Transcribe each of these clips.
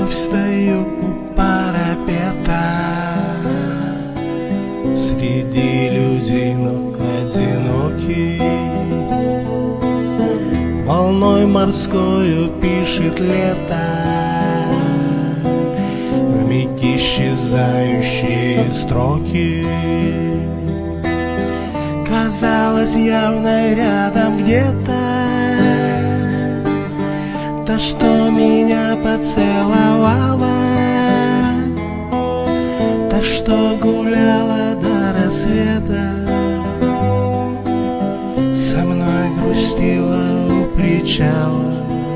Вновь стою у парапета, среди людей, но одинокий. Волной морскою пишет лето вмиг исчезающие строки. Казалось, явно рядом где-то та, что меня поцеловала, та, что гуляла до рассвета, со мной грустила у причала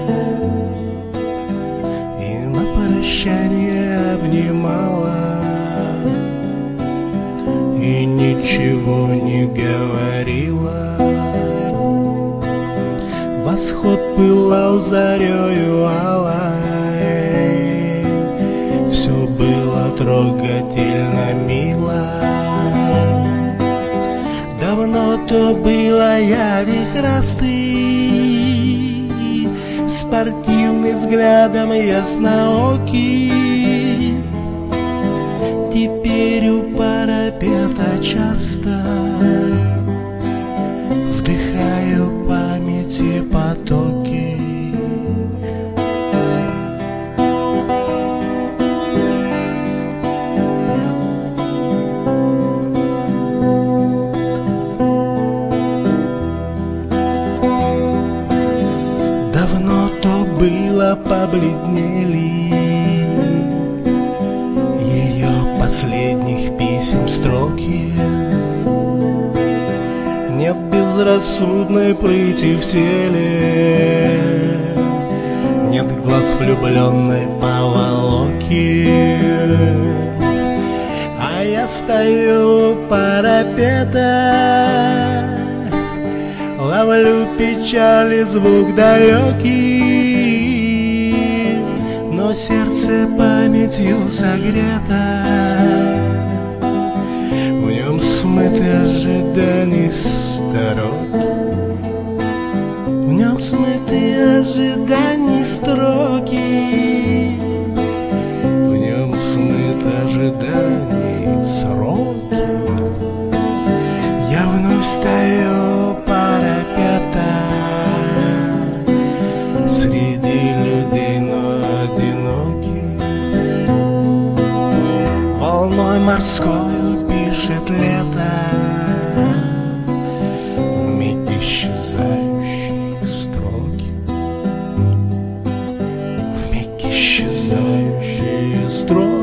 и на прощание обнимала, и ничего не говорила. Восход пылал зарею алой, все было трогательно мило. Давно то было я вихрастый, спортивный взглядом ясноокий. Теперь у парапета часто вдыхаю памяти потоки. Давно то было, побледнели ее последних писем строки. Нет безрассудной прыти в теле, нет глаз влюбленной поволоки. А я стою у парапета, ловлю печали звук далекий, но сердце памятью согрето, в нем смыты ожиданий строки, в нем смыты ожиданий строки, в нем смыты ожиданий сроки. Я вновь стою у парапета, среди людей, но одинокий. Волной морскою пишет лето вмиг исчезающие строки, вмиг исчезающие строки.